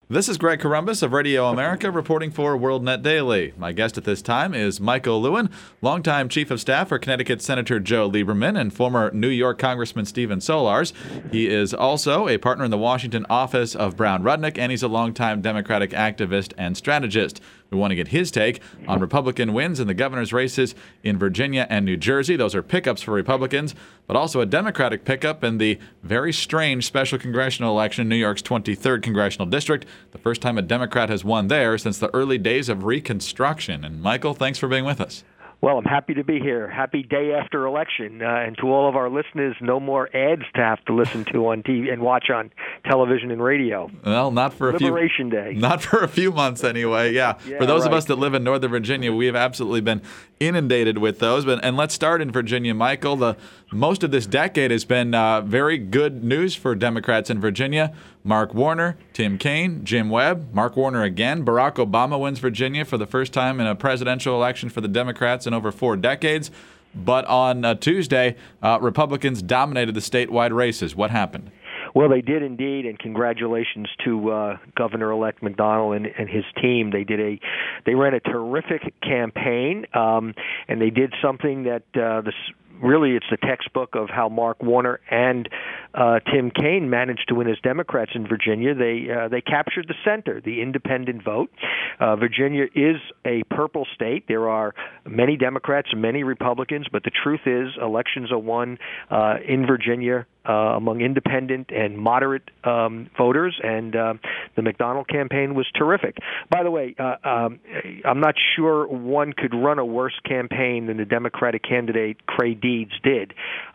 This is Greg Corombos of Radio America reporting for WorldNet Daily. My guest at this time is Michael Lewin, longtime Chief of Staff for Connecticut Senator Joe Lieberman and former New York Congressman Stephen Solars. He is also a partner in the Washington office of Brown Rudnick, and he's a longtime Democratic activist and strategist. We want to get his take on Republican wins in the governor's races in Virginia and New Jersey. Those are pickups for Republicans, but also a Democratic pickup in the very strange special congressional election in New York's 23rd congressional district, the first time a Democrat has won there since the early days of Reconstruction. And Michael, thanks for being with us. Well, I'm happy to be here. Happy day after election. And to all of our listeners, no more ads to have to listen to on TV and watch on television and radio. Well, not for Liberation Day. Not for a few months anyway, yeah. For those of us that live in Northern Virginia, we have absolutely been inundated with those. And let's start in Virginia, Michael. Most of this decade has been very good news for Democrats in Virginia. Mark Warner, Tim Kaine, Jim Webb, Mark Warner again. Barack Obama wins Virginia for the first time in a presidential election for the Democrats in over 4 decades. But on Tuesday, Republicans dominated the statewide races. What happened? Well, they did indeed, and congratulations to Governor-elect McDonnell and his team. They ran a terrific campaign, and they did something that really it's the textbook of how Mark Warner and Tim Kaine managed to win as Democrats in Virginia. They captured the center, the independent vote. Virginia is a purple state. There are many Democrats and many Republicans, but the truth is elections are won in Virginia among independent and moderate voters, and the McDonnell campaign was terrific. By the way, I'm not sure one could run a worse campaign than the Democratic candidate Cray Deeds did.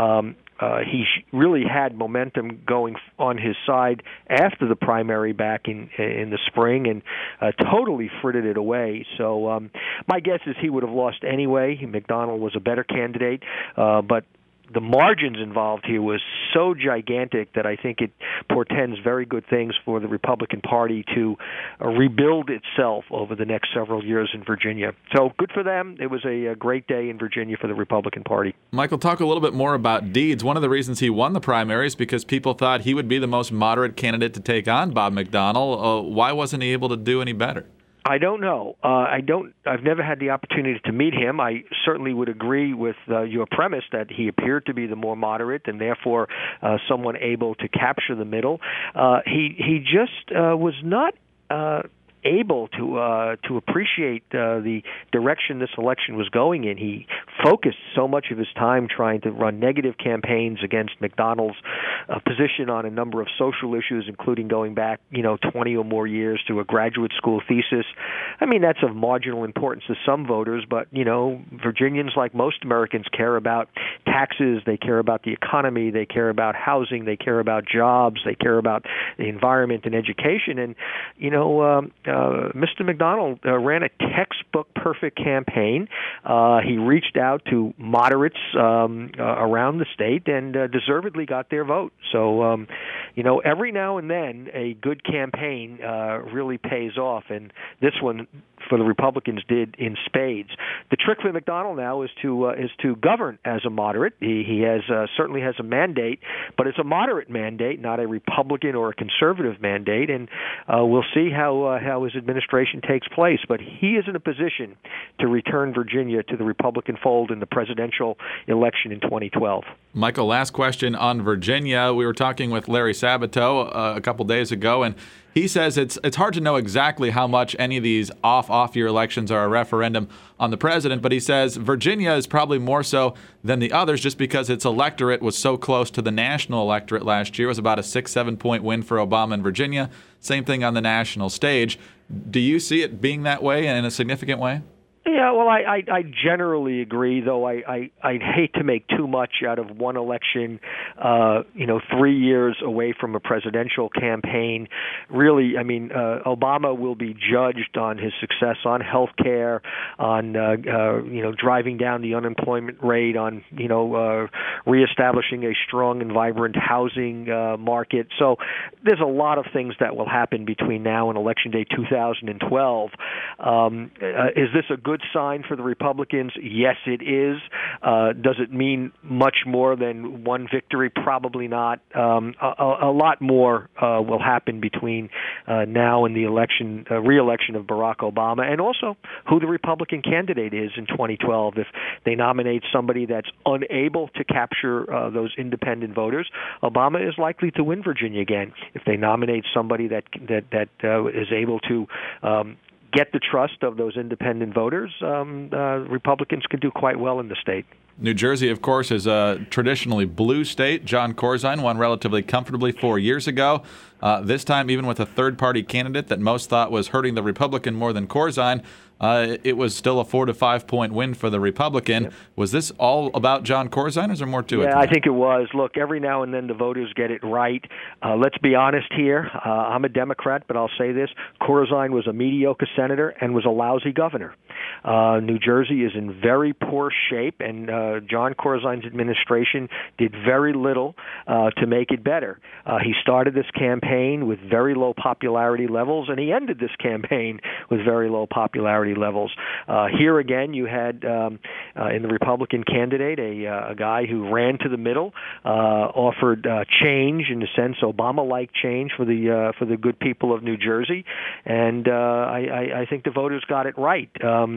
He really had momentum going on his side after the primary back in the spring and totally frittered it away. So my guess is he would have lost anyway. McDonnell was a better candidate, but the margins involved here was so gigantic that I think it portends very good things for the Republican Party to rebuild itself over the next several years in Virginia. So good for them. It was a great day in Virginia for the Republican Party. Michael, talk a little bit more about Deeds. One of the reasons he won the primary is because people thought he would be the most moderate candidate to take on Bob McDonnell. Why wasn't he able to do any better? I don't know. I've never had the opportunity to meet him. I certainly would agree with your premise that he appeared to be the more moderate and therefore someone able to capture the middle. He just was not able to appreciate the direction this election was going in. He focused so much of his time trying to run negative campaigns against McDonnell's position on a number of social issues, including going back, 20 or more years to a graduate school thesis. I mean, that's of marginal importance to some voters, but, Virginians, like most Americans, care about taxes, they care about the economy, they care about housing, they care about jobs, they care about the environment and education. And, Mr. McDonnell ran a textbook perfect campaign. He reached out to moderates around the state and deservedly got their vote. So, every now and then a good campaign really pays off, and this one for the Republicans did in spades. The trick for McDonnell now is to govern as a moderate. He has certainly has a mandate, but it's a moderate mandate, not a Republican or a conservative mandate, and we'll see how his administration takes place. But he is in a position to return Virginia to the Republican fold in the presidential election in 2012. Michael, last question on Virginia. We were talking with Larry Sabato a couple days ago, and he says it's hard to know exactly how much any of these off-year elections are a referendum on the president, but he says Virginia is probably more so than the others just because its electorate was so close to the national electorate last year. It was about a 6-7 point win for Obama in Virginia. Same thing on the national stage. Do you see it being that way and in a significant way? Yeah, well, I generally agree, though I'd hate to make too much out of one election, 3 years away from a presidential campaign. Really, I mean, Obama will be judged on his success on health care, on, driving down the unemployment rate, on, reestablishing a strong and vibrant housing market. So there's a lot of things that will happen between now and Election Day 2012. Is this a good good sign for the Republicans? Yes, it is. Does it mean much more than one victory? Probably not. A lot more will happen between now and the re-election of Barack Obama, and also who the Republican candidate is in 2012. If they nominate somebody that's unable to capture those independent voters, Obama is likely to win Virginia again. If they nominate somebody that is able to get the trust of those independent voters, Republicans could do quite well in the state. New Jersey, of course, is a traditionally blue state. John Corzine won relatively comfortably 4 years ago. This time, even with a third-party candidate that most thought was hurting the Republican more than Corzine, it was still a 4 to 5 point win for the Republican. Yep. Was this all about John Corzine, or is there more to it? Yeah, I think it was. Look, every now and then the voters get it right. Let's be honest here. I'm a Democrat, but I'll say this. Corzine was a mediocre senator and was a lousy governor. New Jersey is in very poor shape, and John Corzine's administration did very little to make it better. He started this campaign with very low popularity levels, and he ended this campaign with very low popularity levels. Here again, you had in the Republican candidate a guy who ran to the middle, offered change, in a sense, Obama-like change for the good people of New Jersey, and I think the voters got it right.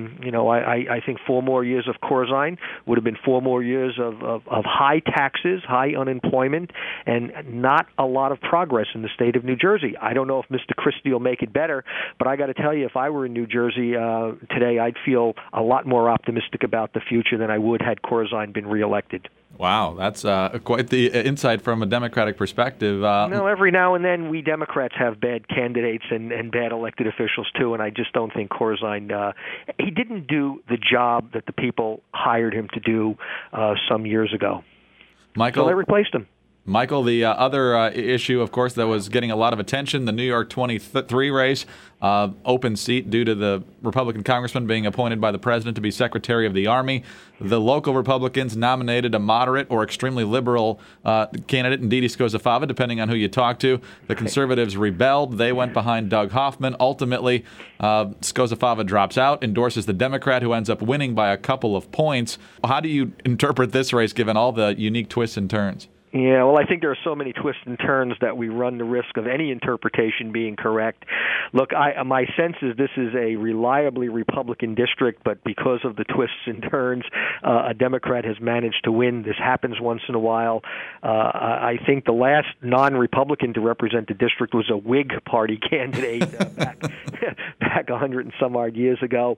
I think 4 more years of Corzine would have been 4 more years of high taxes, high unemployment, and not a lot of progress in the state of New Jersey. I don't know if Mr. Christie will make it better, but I got to tell you, if I were in New Jersey today, I'd feel a lot more optimistic about the future than I would had Corzine been reelected. Wow, that's quite the insight from a Democratic perspective. Every now and then we Democrats have bad candidates and bad elected officials too, and I just don't think Corzine, he didn't do the job that the people hired him to do some years ago. Michael, so they replaced him. Michael, the other issue, of course, that was getting a lot of attention, the New York 23 race, open seat due to the Republican congressman being appointed by the president to be Secretary of the Army. The local Republicans nominated a moderate or extremely liberal candidate in Dede Scozzafava, depending on who you talk to. The conservatives rebelled. They went behind Doug Hoffman. Ultimately, Scozzafava drops out, endorses the Democrat, who ends up winning by a couple of points. How do you interpret this race, given all the unique twists and turns? Yeah, well, I think there are so many twists and turns that we run the risk of any interpretation being correct. Look, my sense is this is a reliably Republican district, but because of the twists and turns, a Democrat has managed to win. This happens once in a while. I think the last non-Republican to represent the district was a Whig Party candidate back 100 and some odd years ago.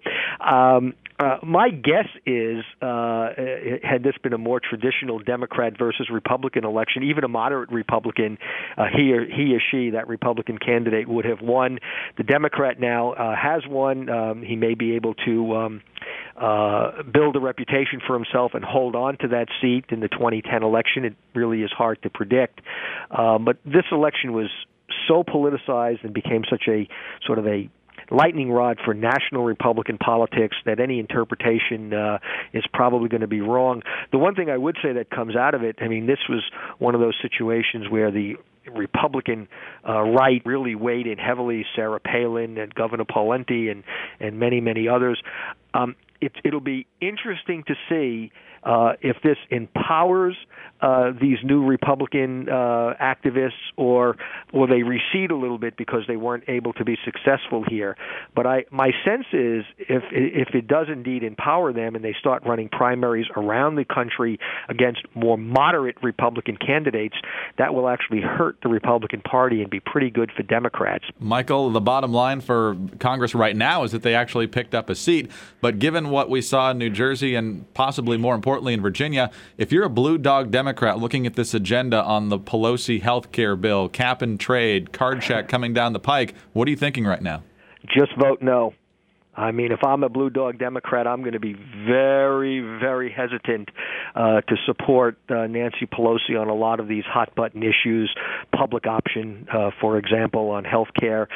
My guess is, had this been a more traditional Democrat versus Republican election, even a moderate Republican, he or she, that Republican candidate, would have won. The Democrat now has won. He may be able to build a reputation for himself and hold on to that seat in the 2010 election. It really is hard to predict. But this election was so politicized and became such a sort of a lightning rod for national Republican politics that any interpretation is probably going to be wrong. The one thing I would say that comes out of it, I mean, this was one of those situations where the Republican right really weighed in heavily, Sarah Palin and Governor Pawlenty and many, many others. It'll be interesting to see if this empowers these new Republican activists, or they recede a little bit because they weren't able to be successful here. But my sense is if it does indeed empower them and they start running primaries around the country against more moderate Republican candidates, that will actually hurt the Republican Party and be pretty good for Democrats. Michael, the bottom line for Congress right now is that they actually picked up a seat. But given what we saw in New Jersey and possibly more importantly in Virginia, if you're a blue dog Democrat looking at this agenda on the Pelosi health care bill, cap and trade, card check coming down the pike, what are you thinking right now? Just vote no. I mean, if I'm a blue dog Democrat, I'm going to be very, very hesitant to support Nancy Pelosi on a lot of these hot-button issues, public option, for example, on health care.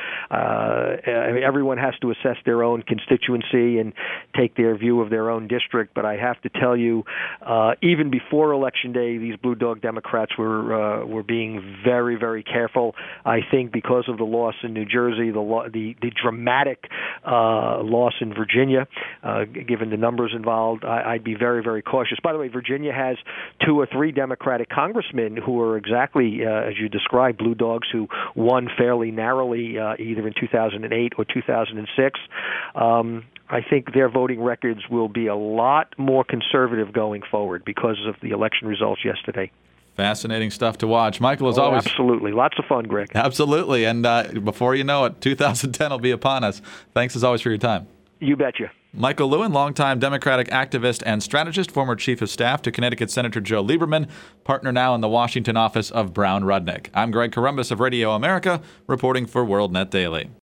I mean, everyone has to assess their own constituency and take their view of their own district, but I have to tell you, even before Election Day, these blue dog Democrats were being very, very careful. I think because of the loss in New Jersey, the dramatic loss in Virginia, given the numbers involved. I'd be very, very cautious. By the way, Virginia has 2 or 3 Democratic congressmen who are exactly, as you described, blue dogs who won fairly narrowly either in 2008 or 2006. I think their voting records will be a lot more conservative going forward because of the election results yesterday. Fascinating stuff to watch. Michael, as always. Absolutely. Lots of fun, Greg. Absolutely. And before you know it, 2010 will be upon us. Thanks, as always, for your time. You betcha. Michael Lewin, longtime Democratic activist and strategist, former chief of staff to Connecticut Senator Joe Lieberman, partner now in the Washington office of Brown Rudnick. I'm Greg Corombos of Radio America, reporting for WorldNet Daily.